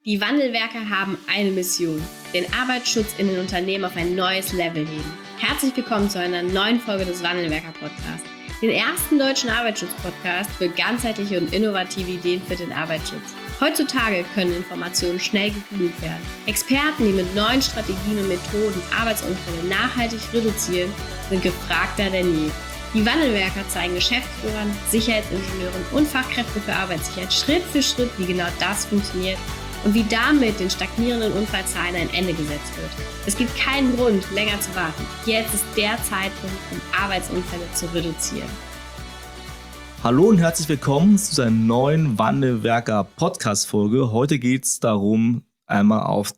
Die Wandelwerker haben eine Mission: den Arbeitsschutz in den Unternehmen auf ein neues Level heben. Herzlich willkommen zu einer neuen Folge des Wandelwerker-Podcasts, den ersten deutschen Arbeitsschutz-Podcast für ganzheitliche und innovative Ideen für den Arbeitsschutz. Heutzutage können Informationen schnell gegoogelt werden. Experten, die mit neuen Strategien und Methoden Arbeitsunfälle nachhaltig reduzieren, sind gefragter denn je. Die Wandelwerker zeigen Geschäftsführern, Sicherheitsingenieuren und Fachkräften für Arbeitssicherheit Schritt für Schritt, wie genau das funktioniert und wie damit den stagnierenden Unfallzahlen ein Ende gesetzt wird. Es gibt keinen Grund, länger zu warten. Jetzt ist der Zeitpunkt, um Arbeitsunfälle zu reduzieren. Hallo und herzlich willkommen zu einer neuen Wandelwerker-Podcast-Folge. Heute geht es darum, einmal auf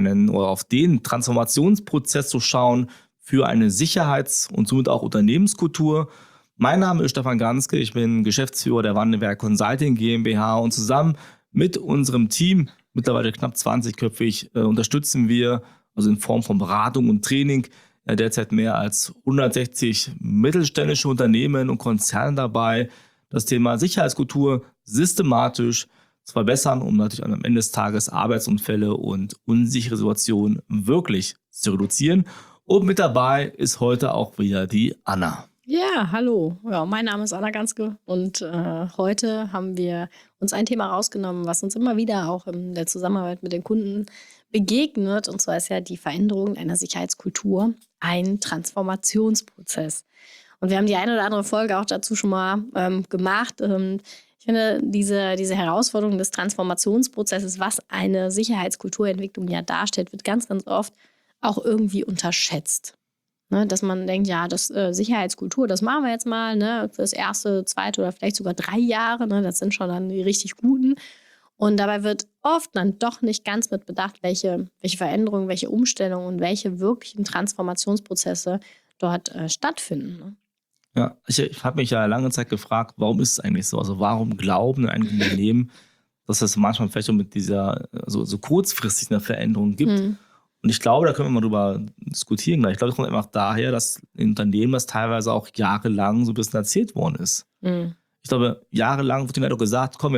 den Transformationsprozess zu schauen für eine Sicherheits- und somit auch Unternehmenskultur. Mein Name ist Stefan Ganske, ich bin Geschäftsführer der Wandelwerk Consulting GmbH und zusammen mit unserem Team, mittlerweile knapp 20-köpfig, unterstützen wir, also in Form von Beratung und Training, derzeit mehr als 160 mittelständische Unternehmen und Konzerne dabei, das Thema Sicherheitskultur systematisch zu verbessern, um natürlich am Ende des Tages Arbeitsunfälle und unsichere Situationen wirklich zu reduzieren. Und mit dabei ist heute auch wieder die Anna. Ja, hallo. Ja, mein Name ist Anna Ganske und heute haben wir uns ein Thema rausgenommen, was uns immer wieder auch in der Zusammenarbeit mit den Kunden begegnet. Und zwar ist ja die Veränderung einer Sicherheitskultur ein Transformationsprozess. Und wir haben die eine oder andere Folge auch dazu schon mal gemacht. Ich finde, diese Herausforderung des Transformationsprozesses, was eine Sicherheitskulturentwicklung ja darstellt, wird ganz, ganz oft auch irgendwie unterschätzt. Ne, dass man denkt, ja, das Sicherheitskultur, das machen wir jetzt mal, ne, für das erste, zweite oder vielleicht sogar 3 Jahre, ne, das sind schon dann die richtig guten. Und dabei wird oft dann doch nicht ganz mit bedacht, welche Veränderungen, welche Umstellungen und welche wirklichen Transformationsprozesse dort stattfinden. Ne? Ja, ich habe mich ja lange Zeit gefragt, warum ist es eigentlich so? Also warum glauben einige Unternehmen, dass es manchmal vielleicht auch mit dieser so kurzfristig eine Veränderung gibt? Und ich glaube, da können wir mal drüber diskutieren gleich. Ich glaube, das kommt einfach daher, dass in Unternehmen das teilweise auch jahrelang so ein bisschen erzählt worden ist. Ich glaube, jahrelang wird ihnen halt auch gesagt, komm,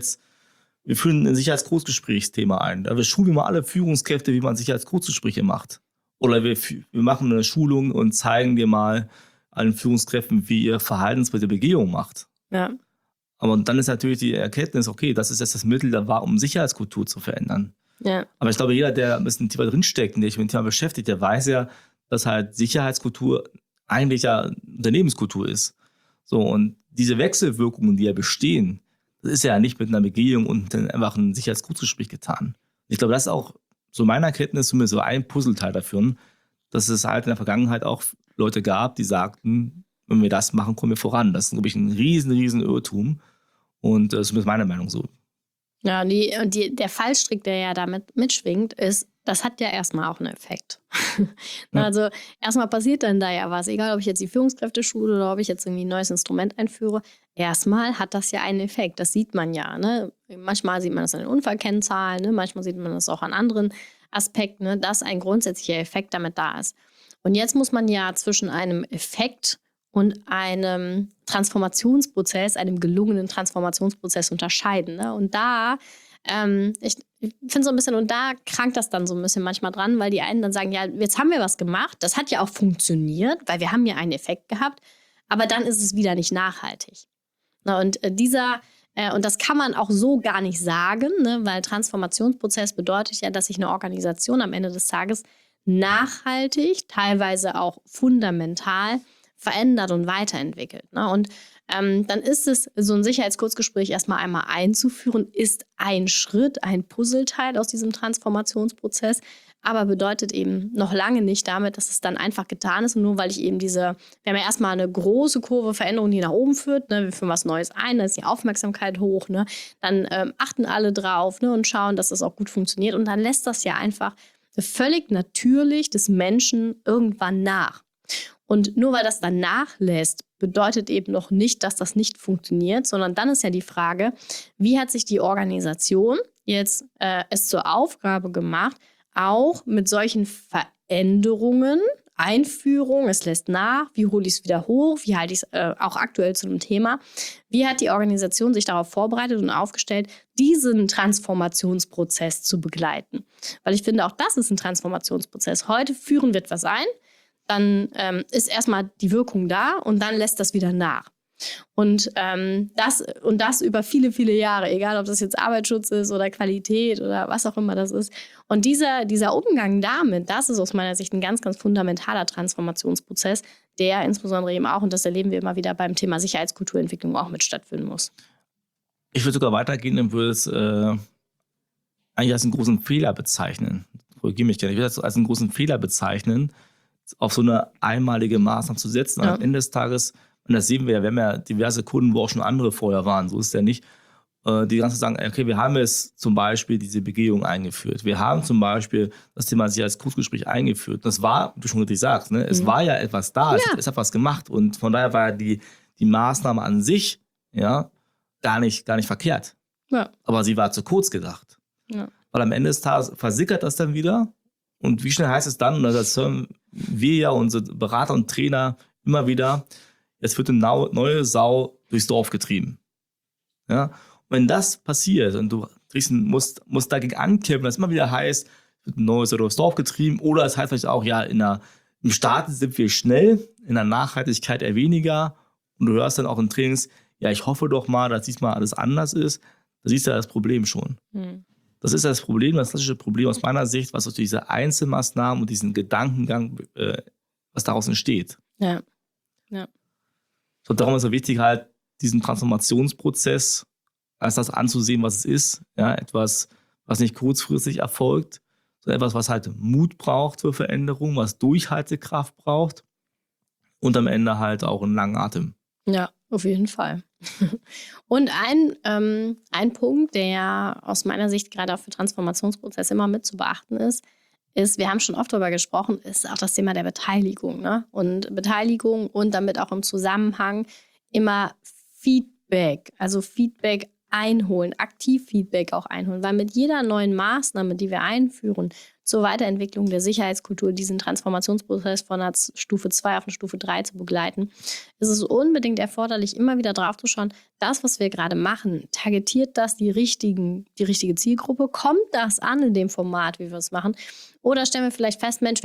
wir führen ein Sicherheitskurzgesprächsthema ein. Wir schulen mal alle Führungskräfte, wie man Sicherheitskurzgespräche macht. Oder wir machen eine Schulung und zeigen dir mal allen Führungskräften, wie ihr verhaltensbasierte Begehung macht. Ja. Aber dann ist natürlich die Erkenntnis, okay, das ist jetzt das Mittel, da war, um Sicherheitskultur zu verändern. Ja. Aber ich glaube, jeder, der ein bisschen tiefer drinsteckt und der sich mit dem Thema beschäftigt, der weiß ja, dass halt Sicherheitskultur eigentlich ja Unternehmenskultur ist. So, und diese Wechselwirkungen, die ja bestehen, das ist ja nicht mit einer Begehung und einfach ein Sicherheitskurzgespräch getan. Ich glaube, das ist auch so meiner Erkenntnis zumindest so ein Puzzleteil dafür, dass es halt in der Vergangenheit auch Leute gab, die sagten, wenn wir das machen, kommen wir voran. Das ist, glaube ich, ein riesen Irrtum. Und das ist zumindest meine Meinung so. Ja, der Fallstrick, der ja damit mitschwingt, ist, das hat ja erstmal auch einen Effekt. Ja. Also erstmal passiert dann da ja was, egal ob ich jetzt die Führungskräfte schule oder ob ich jetzt irgendwie ein neues Instrument einführe. Erstmal hat das ja einen Effekt, das sieht man ja. Ne? Manchmal sieht man das an den Unfallkennzahlen, ne? Manchmal sieht man das auch an anderen Aspekten, ne? Dass ein grundsätzlicher Effekt damit da ist. Und jetzt muss man ja zwischen einem Effekt und einem Transformationsprozess, einem gelungenen Transformationsprozess unterscheiden. Ne? Und da, ich finde so ein bisschen, und da krankt das dann so ein bisschen manchmal dran, weil die einen dann sagen, ja, jetzt haben wir was gemacht, das hat ja auch funktioniert, weil wir haben ja einen Effekt gehabt, aber dann ist es wieder nicht nachhaltig. Na, und und das kann man auch so gar nicht sagen, ne? Weil Transformationsprozess bedeutet ja, dass sich eine Organisation am Ende des Tages nachhaltig, teilweise auch fundamental verändert und weiterentwickelt. Ne? Und dann ist es, so ein Sicherheitskurzgespräch erstmal einmal einzuführen, ist ein Schritt, ein Puzzleteil aus diesem Transformationsprozess, aber bedeutet eben noch lange nicht damit, dass es dann einfach getan ist. Und nur weil ich eben wir haben ja erstmal eine große Kurve Veränderung, die nach oben führt, ne? Wir führen was Neues ein, da ist die Aufmerksamkeit hoch, ne? Dann achten alle drauf, ne? Und schauen, dass das auch gut funktioniert. Und dann lässt das ja einfach völlig natürlich des Menschen irgendwann nach. Und nur weil das dann nachlässt, bedeutet eben noch nicht, dass das nicht funktioniert, sondern dann ist ja die Frage, wie hat sich die Organisation jetzt es zur Aufgabe gemacht, auch mit solchen Veränderungen Einführung, es lässt nach, wie hole ich es wieder hoch, wie halte ich es auch aktuell zu dem Thema. Wie hat die Organisation sich darauf vorbereitet und aufgestellt, diesen Transformationsprozess zu begleiten? Weil ich finde, auch das ist ein Transformationsprozess. Heute führen wir etwas ein, dann ist erstmal die Wirkung da und dann lässt das wieder nach. Und das über viele, viele Jahre, egal ob das jetzt Arbeitsschutz ist oder Qualität oder was auch immer das ist. Und dieser Umgang damit, das ist aus meiner Sicht ein ganz, ganz fundamentaler Transformationsprozess, der insbesondere eben auch, und das erleben wir immer wieder beim Thema Sicherheitskulturentwicklung, auch mit stattfinden muss. Ich würde sogar weitergehen und würde es eigentlich als einen großen Fehler bezeichnen. Korrigiere mich gerne. Ich würde es als einen großen Fehler bezeichnen, auf so eine einmalige Maßnahme zu setzen. Ja. Am Ende des Tages, und das sehen wir ja, wir haben ja diverse Kunden, wo auch schon andere vorher waren, so ist es ja nicht, die ganze sagen, okay, wir haben jetzt zum Beispiel diese Begehung eingeführt. Wir haben zum Beispiel das Thema Sicherheitskursgespräch eingeführt. Das war, wie du schon richtig sagst, ne? Es war ja etwas da, es hat was gemacht und von daher war ja die Maßnahme an sich ja gar nicht verkehrt. Ja. Aber sie war zu kurz gedacht. Ja. Weil am Ende des Tages versickert das dann wieder. Und wie schnell heißt es dann, und das hören wir ja, unsere Berater und Trainer immer wieder, es wird eine neue Sau durchs Dorf getrieben. Ja? Und wenn das passiert und du musst dagegen ankämpfen, dass immer wieder heißt, es wird eine neue Sau durchs Dorf getrieben, oder es heißt vielleicht auch, ja, im Start sind wir schnell, in der Nachhaltigkeit eher weniger. Und du hörst dann auch in Trainings, ja, ich hoffe doch mal, dass diesmal alles anders ist. Da siehst du ja das Problem schon. Das ist das Problem, das klassische Problem aus meiner Sicht, was aus dieser Einzelmaßnahmen und diesen Gedankengang, was daraus entsteht. Ja. So, darum ist es wichtig, halt diesen Transformationsprozess als das anzusehen, was es ist. Ja, etwas, was nicht kurzfristig erfolgt, sondern etwas, was halt Mut braucht für Veränderung, was Durchhaltekraft braucht und am Ende halt auch einen langen Atem. Ja, auf jeden Fall. Und ein Punkt, der aus meiner Sicht gerade auch für Transformationsprozesse immer mit zu beachten ist, wir haben schon oft darüber gesprochen, ist auch das Thema der Beteiligung. Ne? Und Beteiligung und damit auch im Zusammenhang immer Feedback, also Feedback einholen, aktiv Feedback auch einholen, weil mit jeder neuen Maßnahme, die wir einführen zur Weiterentwicklung der Sicherheitskultur, diesen Transformationsprozess von einer Stufe 2 auf eine Stufe 3 zu begleiten, ist es unbedingt erforderlich, immer wieder drauf zu schauen, das, was wir gerade machen, targetiert das die richtige Zielgruppe? Kommt das an in dem Format, wie wir es machen? Oder stellen wir vielleicht fest, Mensch,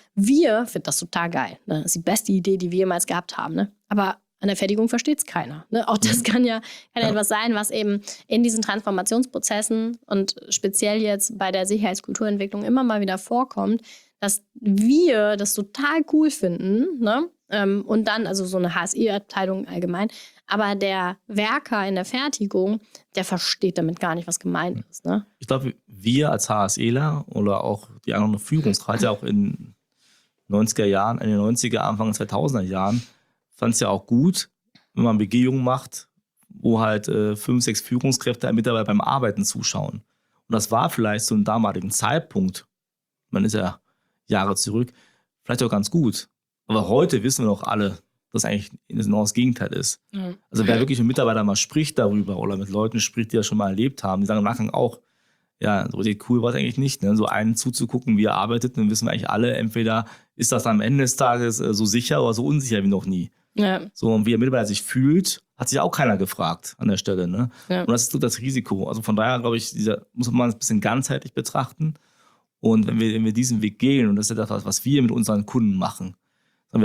wir finden das total geil. Ne? Das ist die beste Idee, die wir jemals gehabt haben. Ne? Aber an der Fertigung versteht es keiner. Ne? Auch das kann ja etwas sein, was eben in diesen Transformationsprozessen und speziell jetzt bei der Sicherheitskulturentwicklung immer mal wieder vorkommt, dass wir das total cool finden, ne? Und dann, also so eine HSE-Abteilung allgemein, aber der Werker in der Fertigung, der versteht damit gar nicht, was gemeint ist. Ne? Ich glaube, wir als HSEler oder auch die anderen Führungskreise auch in 90er Jahren, in den 90er, Anfang 2000er Jahren, fand es ja auch gut, wenn man Begehungen macht, wo halt 5, 6 Führungskräfte einem Mitarbeiter beim Arbeiten zuschauen. Und das war vielleicht zu einem damaligen Zeitpunkt, man ist ja Jahre zurück, vielleicht auch ganz gut. Aber heute wissen wir doch alle, dass eigentlich genau das Gegenteil ist. Ja. Also wer wirklich mit Mitarbeitern mal spricht darüber oder mit Leuten spricht, die das schon mal erlebt haben, die sagen im Nachgang auch, ja, so richtig cool war es eigentlich nicht. Ne? So einen zuzugucken, wie er arbeitet, dann wissen wir eigentlich alle, entweder ist das am Ende des Tages so sicher oder so unsicher wie noch nie. Ja. So, und wie der Mitarbeiter sich fühlt, hat sich auch keiner gefragt an der Stelle. Ne? Ja. Und das ist so das Risiko. Also von daher, glaube ich, muss man es ein bisschen ganzheitlich betrachten. Und wenn wir diesen Weg gehen, und das ist ja das, was wir mit unseren Kunden machen. Wir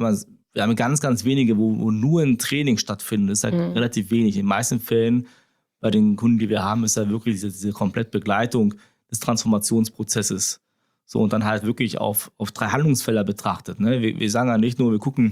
haben ganz, ganz wenige, wo nur ein Training stattfindet. Das ist halt relativ wenig. In den meisten Fällen bei den Kunden, die wir haben, ist ja wirklich diese Komplettbegleitung des Transformationsprozesses. So, und dann halt wirklich auf 3 Handlungsfelder betrachtet. Ne? Wir sagen ja nicht nur, wir gucken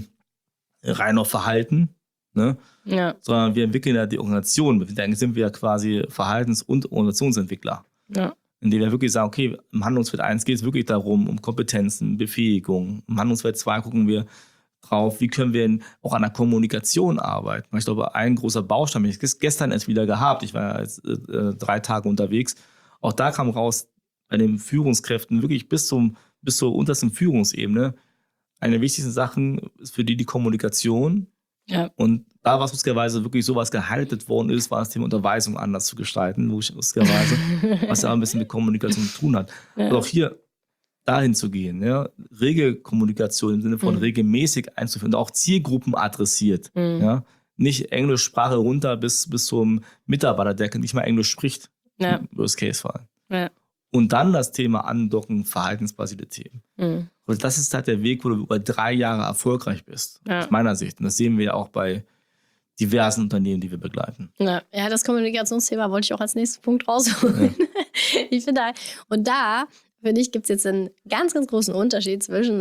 rein auf Verhalten, ne? Ja. Sondern wir entwickeln ja die Organisation. Dann sind wir ja quasi Verhaltens- und Organisationsentwickler. Ja. Indem wir wirklich sagen, okay, im Handlungsfeld 1 geht es wirklich darum, um Kompetenzen, Befähigung. Im Handlungsfeld 2 gucken wir drauf, wie können wir auch an der Kommunikation arbeiten. Ich glaube, ein großer Baustein, ich habe gestern erst wieder gehabt, ich war jetzt 3 Tage unterwegs, auch da kam raus, bei den Führungskräften wirklich bis zur untersten Führungsebene, eine der wichtigsten Sachen ist für die Kommunikation. Ja. Und da, was lustigerweise wirklich sowas gehighlightet worden ist, war das Thema Unterweisung anders zu gestalten, lustigerweise, was ja auch ein bisschen mit Kommunikation zu tun hat. Ja. Also auch hier, dahin zu gehen, ja, Regelkommunikation im Sinne von regelmäßig einzuführen, auch Zielgruppen adressiert, ja, nicht Englischsprache runter bis zum Mitarbeiter, der nicht mal Englisch spricht, Worst-Case-Fall. Ja. Und dann das Thema Andocken, verhaltensbasierte Themen. Und das ist halt der Weg, wo du über 3 Jahre erfolgreich bist, aus meiner Sicht. Und das sehen wir ja auch bei diversen Unternehmen, die wir begleiten. Ja, das Kommunikationsthema wollte ich auch als nächsten Punkt rausholen. Ja. Ich finde, finde ich, gibt es jetzt einen ganz, ganz großen Unterschied zwischen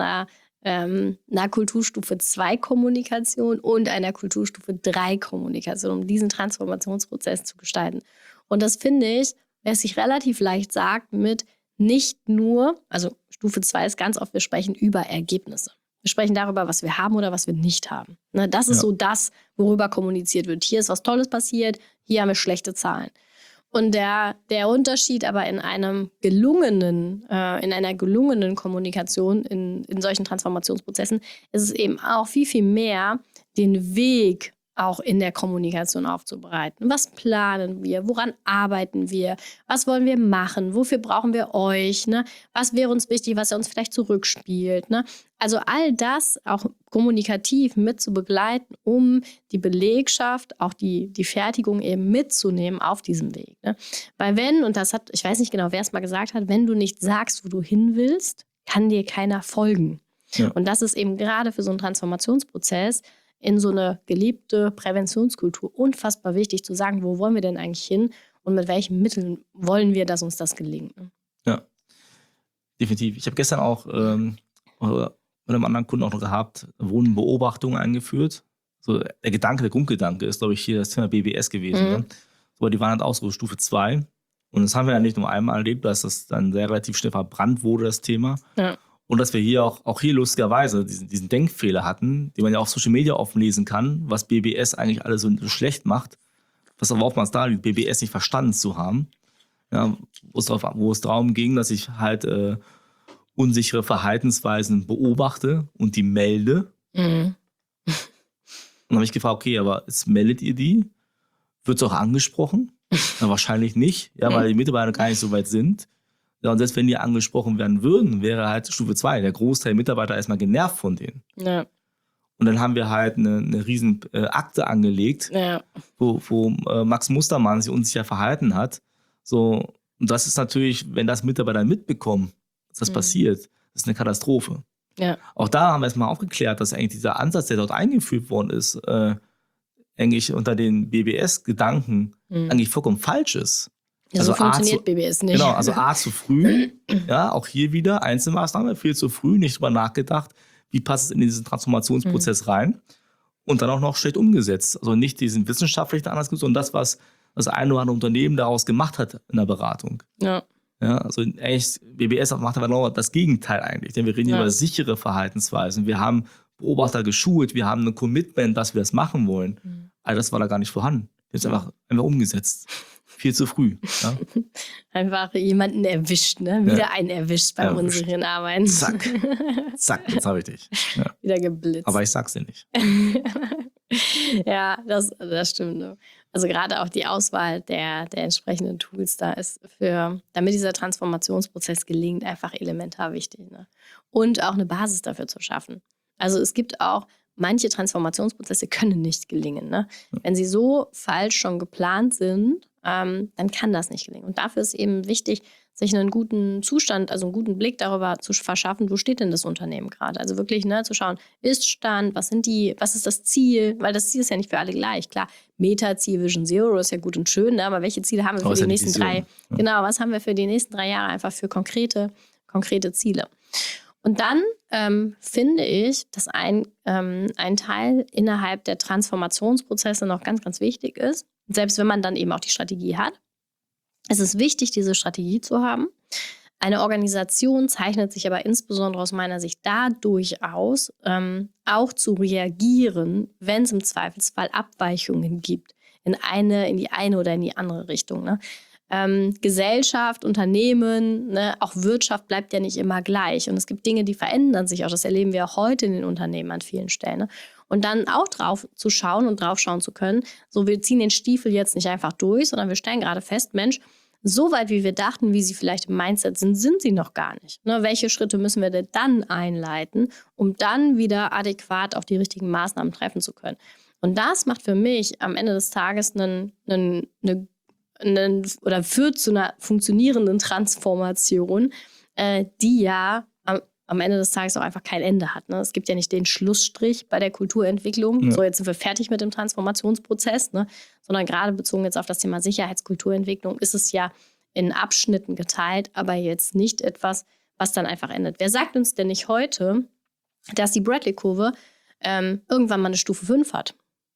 einer Kulturstufe 2 Kommunikation und einer Kulturstufe 3 Kommunikation, um diesen Transformationsprozess zu gestalten. Und das finde ich, lässt sich relativ leicht sagt mit nicht nur, also Stufe 2 ist ganz oft, wir sprechen über Ergebnisse. Wir sprechen darüber, was wir haben oder was wir nicht haben. Ne, das ist so das, worüber kommuniziert wird. Hier ist was Tolles passiert, hier haben wir schlechte Zahlen. Und der Unterschied aber in einer gelungenen Kommunikation, in solchen Transformationsprozessen, ist es eben auch viel, viel mehr, den Weg auch in der Kommunikation aufzubereiten. Was planen wir? Woran arbeiten wir? Was wollen wir machen? Wofür brauchen wir euch? Ne? Was wäre uns wichtig, was er uns vielleicht zurückspielt? Ne? Also all das auch kommunikativ mit zu begleiten, um die Belegschaft, auch die Fertigung eben mitzunehmen auf diesem Weg. Ne? Weil ich weiß nicht genau, wer es mal gesagt hat, wenn du nicht sagst, wo du hin willst, kann dir keiner folgen. Ja. Und das ist eben gerade für so einen Transformationsprozess in so eine gelebte Präventionskultur unfassbar wichtig, zu sagen, wo wollen wir denn eigentlich hin und mit welchen Mitteln wollen wir, dass uns das gelingt. Ja, definitiv. Ich habe gestern auch mit einem anderen Kunden auch noch gehabt, Wohnbeobachtungen eingeführt. So der Grundgedanke ist, glaube ich, hier das Thema BBS gewesen. Ne? Aber die waren halt auch so Stufe 2. Und das haben wir ja nicht nur einmal erlebt, dass das dann sehr relativ schnell verbrannt wurde, das Thema. Ja. Und dass wir hier auch hier lustigerweise diesen Denkfehler hatten, den man ja auf Social Media offen lesen kann, was BBS eigentlich alles so schlecht macht, was aber oftmals da liegt, BBS nicht verstanden zu haben. Ja, wo es darum ging, dass ich halt unsichere Verhaltensweisen beobachte und die melde. Und dann habe ich gefragt, okay, aber jetzt meldet ihr die? Wird es auch angesprochen? Na, wahrscheinlich nicht, ja, weil die Mitarbeiter gar nicht so weit sind. Ja, und selbst wenn die angesprochen werden würden, wäre halt Stufe 2, der Großteil der Mitarbeiter erstmal genervt von denen. Ja. Und dann haben wir halt eine riesen Akte angelegt, wo Max Mustermann sich unsicher verhalten hat. So, und das ist natürlich, wenn das Mitarbeiter mitbekommen, dass das passiert, das ist eine Katastrophe. Ja. Auch da haben wir erstmal aufgeklärt, dass eigentlich dieser Ansatz, der dort eingeführt worden ist, eigentlich unter den BBS-Gedanken eigentlich vollkommen falsch ist. Ja, also so funktioniert BBS nicht. Genau, also A, zu früh, ja, auch hier wieder Einzelmaßnahme, viel zu früh, nicht drüber nachgedacht, wie passt es in diesen Transformationsprozess rein und dann auch noch schlecht umgesetzt. Also nicht diesen wissenschaftlichen Ansatz, sondern das, was das eine oder andere Unternehmen daraus gemacht hat in der Beratung. Ja. Ja, also echt, BBS macht aber genau das Gegenteil eigentlich, denn wir reden über sichere Verhaltensweisen. Wir haben Beobachter geschult, wir haben ein Commitment, dass wir das machen wollen. All das war da gar nicht vorhanden. Wir haben es einfach umgesetzt. Viel zu früh. Ja? Einfach jemanden erwischt, ne? Wieder einen erwischt bei unseren Arbeiten. Zack, jetzt habe ich dich. Ja. Wieder geblitzt. Aber ich sag's dir nicht. Ja, das stimmt. Ne? Also gerade auch die Auswahl der entsprechenden Tools da ist damit dieser Transformationsprozess gelingt, einfach elementar wichtig. Ne? Und auch eine Basis dafür zu schaffen. Also es gibt auch manche Transformationsprozesse können nicht gelingen. Ne? Wenn sie so falsch schon geplant sind, dann kann das nicht gelingen. Und dafür ist eben wichtig, sich einen guten Zustand, also einen guten Blick darüber zu verschaffen, wo steht denn das Unternehmen gerade? Also wirklich zu schauen, Ist-Stand, was ist das Ziel? Weil das Ziel ist ja nicht für alle gleich. Klar, Meta-Ziel, Vision Zero ist ja gut und schön, ne? Aber welche Ziele haben wir für die nächsten 3? Genau, was haben wir für die nächsten 3 Jahre einfach für konkrete Ziele? Und dann finde ich, dass ein Teil innerhalb der Transformationsprozesse noch ganz, ganz wichtig ist. Selbst wenn man dann eben auch die Strategie hat. Es ist wichtig, diese Strategie zu haben. Eine Organisation zeichnet sich aber insbesondere aus meiner Sicht dadurch aus, auch zu reagieren, wenn es im Zweifelsfall Abweichungen gibt in die eine oder in die andere Richtung. Ne? Gesellschaft, Unternehmen, ne, auch Wirtschaft bleibt ja nicht immer gleich. Und es gibt Dinge, die verändern sich auch. Das erleben wir auch heute in den Unternehmen an vielen Stellen. Ne? Und dann auch drauf zu schauen und drauf schauen zu können, so wir ziehen den Stiefel jetzt nicht einfach durch, sondern wir stellen gerade fest, Mensch, so weit, wie wir dachten, wie sie vielleicht im Mindset sind sie noch gar nicht. Ne? Welche Schritte müssen wir denn dann einleiten, um dann wieder adäquat auch die richtigen Maßnahmen treffen zu können? Und das macht für mich am Ende des Tages oder führt zu einer funktionierenden Transformation, die ja am Ende des Tages auch einfach kein Ende hat. Ne? Es gibt ja nicht den Schlussstrich bei der Kulturentwicklung. Ja. So, jetzt sind wir fertig mit dem Transformationsprozess, ne? Sondern gerade bezogen jetzt auf das Thema Sicherheitskulturentwicklung ist es ja in Abschnitten geteilt, aber jetzt nicht etwas, was dann einfach endet. Wer sagt uns denn nicht heute, dass die Bradley-Kurve irgendwann mal eine Stufe 5 hat?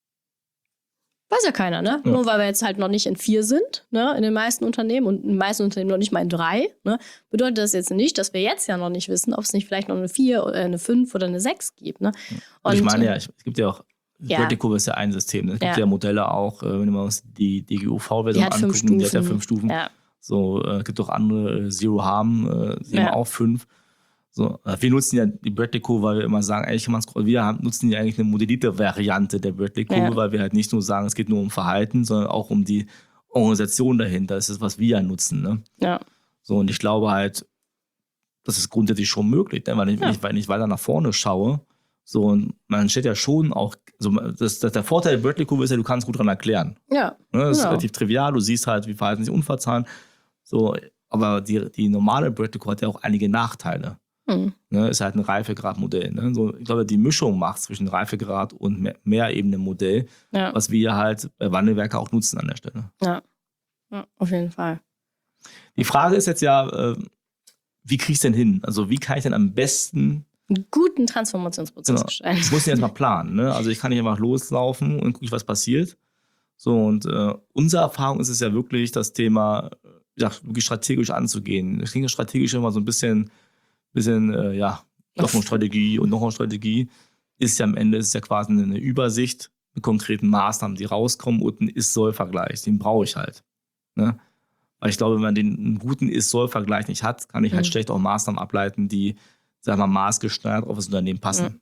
Weiß ja keiner, ne? Ja. Nur weil wir jetzt halt noch nicht in 4 sind, ne? In den meisten Unternehmen und in den meisten Unternehmen noch nicht mal in 3, ne? Bedeutet das jetzt nicht, dass wir jetzt ja noch nicht wissen, ob es nicht vielleicht noch eine 4, eine 5 oder eine 6 gibt, ne? Und ich meine ja, es gibt ja auch, Bradley-Kurve ist ja ein System, ne? Es gibt ja Modelle auch, wenn wir uns die DGUV-Version angucken, die hat ja 5 Stufen. Ja. So, es gibt auch andere, Zero Harm, die haben auch 5. So, wir nutzen ja die Bradley-Kurve, weil wir immer sagen, eigentlich nutzen ja eigentlich eine modellierte Variante der Bradley-Kurve, weil wir halt nicht nur sagen, es geht nur um Verhalten, sondern auch um die Organisation dahinter. Das ist, was wir ja nutzen. Ne? Ja. So, und ich glaube halt, das ist grundsätzlich schon möglich, ne? Weil ich weiter nach vorne schaue. So, und man steht ja schon auch, so, der Vorteil der Bradley-Kurve ist ja, du kannst gut dran erklären. Ja. Ne? Das ist relativ trivial, du siehst halt, wie verhalten sich Unfallzahlen. So, aber die normale Bradley-Kurve hat ja auch einige Nachteile. Ne, ist halt ein Reifegradmodell. Ne? So, ich glaube, die Mischung macht zwischen Reifegrad und Mehrebene-Modell, was wir halt bei Wandelwerker auch nutzen an der Stelle. Ja, auf jeden Fall. Die Frage ist jetzt ja, wie kriege ich es denn hin? Also wie kann ich denn am besten einen guten Transformationsprozess gestalten? Ich muss den erstmal planen. Ne? Also ich kann nicht einfach loslaufen und gucke, was passiert. So, und unsere Erfahrung ist es ja wirklich, das Thema wirklich strategisch anzugehen. Das klingt strategisch immer so ein bisschen noch eine Strategie und noch eine Strategie, ist ja am Ende quasi eine Übersicht mit konkreten Maßnahmen, die rauskommen und ein Ist-Soll-Vergleich. Den brauche ich halt. Ne? Weil ich glaube, wenn man einen guten Ist-Soll-Vergleich nicht hat, kann ich halt schlecht auch Maßnahmen ableiten, die, sagen wir mal, maßgeschneidert auf das Unternehmen passen.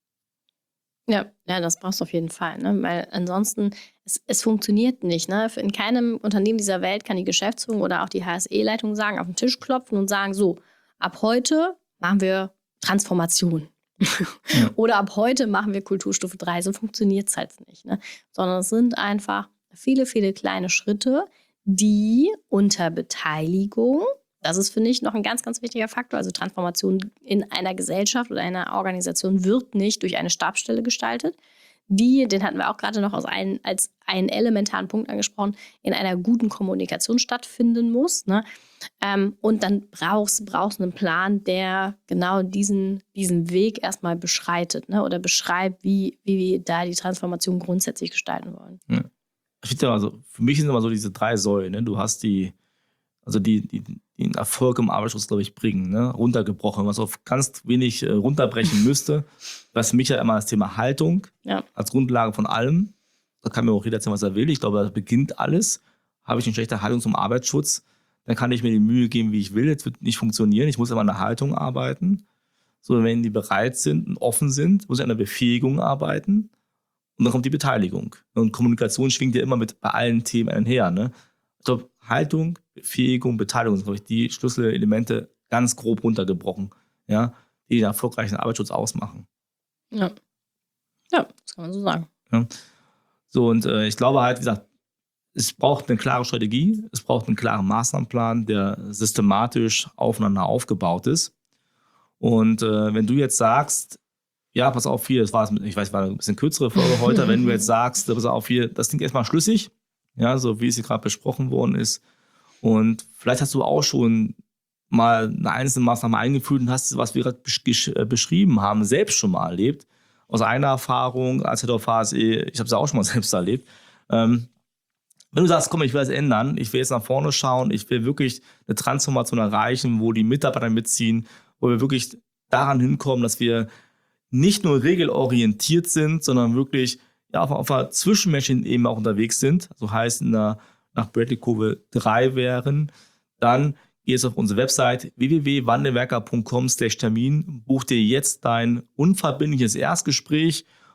Ja, das brauchst du auf jeden Fall, ne? Weil ansonsten, es funktioniert nicht. Ne? In keinem Unternehmen dieser Welt kann die Geschäftsführung oder auch die HSE-Leitung sagen, auf den Tisch klopfen und sagen, so, ab heute machen wir Transformation. Ja. Oder ab heute machen wir Kulturstufe 3. So funktioniert es halt nicht. Ne? Sondern es sind einfach viele, viele kleine Schritte, die unter Beteiligung, das ist, finde ich, noch ein ganz, ganz wichtiger Faktor. Also Transformation in einer Gesellschaft oder einer Organisation wird nicht durch eine Stabsstelle gestaltet. Den hatten wir auch gerade noch als einen elementaren Punkt angesprochen, in einer guten Kommunikation stattfinden muss. Ne? Und dann brauchst du einen Plan, der genau diesen Weg erstmal beschreitet, ne? Oder beschreibt, wie wir da die Transformation grundsätzlich gestalten wollen. Ja. Ich finde also, für mich sind immer so diese 3 Säulen. Ne? Du hast die den Erfolg im Arbeitsschutz, glaube ich, bringen, ne? Runtergebrochen, was auf ganz wenig runterbrechen müsste. Das ist für mich ja immer das Thema Haltung als Grundlage von allem. Da kann mir auch jeder erzählen, was er will. Ich glaube, da beginnt alles. Habe ich eine schlechte Haltung zum Arbeitsschutz, dann kann ich mir die Mühe geben, wie ich will. Das wird nicht funktionieren. Ich muss aber an der Haltung arbeiten. So, wenn die bereit sind und offen sind, muss ich an der Befähigung arbeiten. Und dann kommt die Beteiligung. Und Kommunikation schwingt ja immer bei allen Themen einher. Ne? Ich glaube, Haltung, Befähigung, Beteiligung sind, glaube ich, die Schlüsselelemente ganz grob runtergebrochen, ja, die den erfolgreichen Arbeitsschutz ausmachen. Ja, das kann man so sagen. Ja. So, und ich glaube halt, wie gesagt, es braucht eine klare Strategie, es braucht einen klaren Maßnahmenplan, der systematisch aufeinander aufgebaut ist. Und wenn du jetzt sagst, ja, pass auf hier, war ein bisschen kürzere Folge heute, wenn du jetzt sagst, pass auf hier, das klingt erstmal schlüssig, ja, so wie es hier gerade besprochen worden ist. Und vielleicht hast du auch schon mal eine einzelne Maßnahme eingeführt und hast, was wir gerade beschrieben haben, selbst schon mal erlebt. Aus einer Erfahrung als Head of HSE, ich habe es ja auch schon mal selbst erlebt. Wenn du sagst, komm, ich will das ändern, ich will jetzt nach vorne schauen, ich will wirklich eine Transformation erreichen, wo die Mitarbeiter mitziehen, wo wir wirklich daran hinkommen, dass wir nicht nur regelorientiert sind, sondern wirklich auf einer zwischenmenschlichen Ebene auch unterwegs sind. So heißt nach Bradley-Kurve 3 wären, dann gehst auf unsere Website www.wandelwerker.com/Termin, buch dir jetzt dein unverbindliches Erstgespräch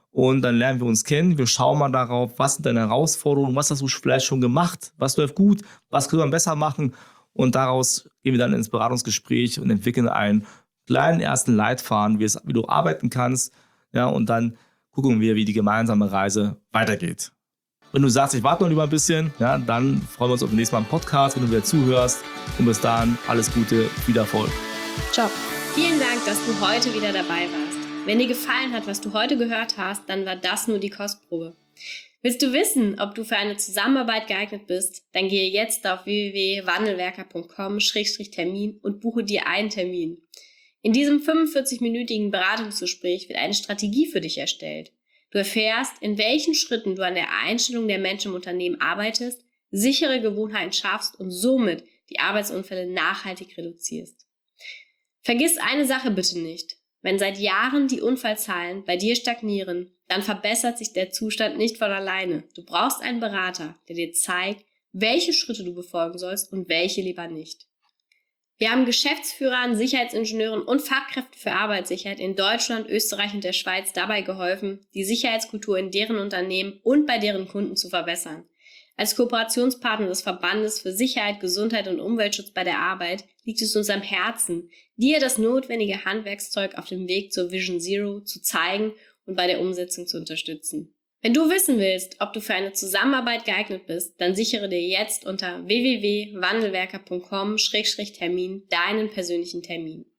Und dann lernen wir uns kennen, wir schauen mal darauf, was sind deine Herausforderungen, was hast du vielleicht schon gemacht, was läuft gut, was können wir besser machen. Und daraus gehen wir dann ins Beratungsgespräch und entwickeln einen kleinen ersten Leitfaden, wie du arbeiten kannst. Ja, und dann gucken wir, wie die gemeinsame Reise weitergeht. Wenn du sagst, ich warte noch lieber ein bisschen, ja, dann freuen wir uns auf den nächsten Mal im Podcast, wenn du wieder zuhörst. Und bis dahin, alles Gute, viel Erfolg. Ciao. Vielen Dank, dass du heute wieder dabei warst. Wenn dir gefallen hat, was du heute gehört hast, dann war das nur die Kostprobe. Willst du wissen, ob du für eine Zusammenarbeit geeignet bist? Dann gehe jetzt auf www.wandelwerker.com/Termin und buche dir einen Termin. In diesem 45-minütigen Beratungsgespräch wird eine Strategie für dich erstellt. Du erfährst, in welchen Schritten du an der Einstellung der Menschen im Unternehmen arbeitest, sichere Gewohnheiten schaffst und somit die Arbeitsunfälle nachhaltig reduzierst. Vergiss eine Sache bitte nicht. Wenn seit Jahren die Unfallzahlen bei dir stagnieren, dann verbessert sich der Zustand nicht von alleine. Du brauchst einen Berater, der dir zeigt, welche Schritte du befolgen sollst und welche lieber nicht. Wir haben Geschäftsführern, Sicherheitsingenieuren und Fachkräften für Arbeitssicherheit in Deutschland, Österreich und der Schweiz dabei geholfen, die Sicherheitskultur in deren Unternehmen und bei deren Kunden zu verbessern. Als Kooperationspartner des Verbandes für Sicherheit, Gesundheit und Umweltschutz bei der Arbeit liegt es uns am Herzen, dir das notwendige Handwerkszeug auf dem Weg zur Vision Zero zu zeigen und bei der Umsetzung zu unterstützen. Wenn du wissen willst, ob du für eine Zusammenarbeit geeignet bist, dann sichere dir jetzt unter www.wandelwerker.com/Termin deinen persönlichen Termin.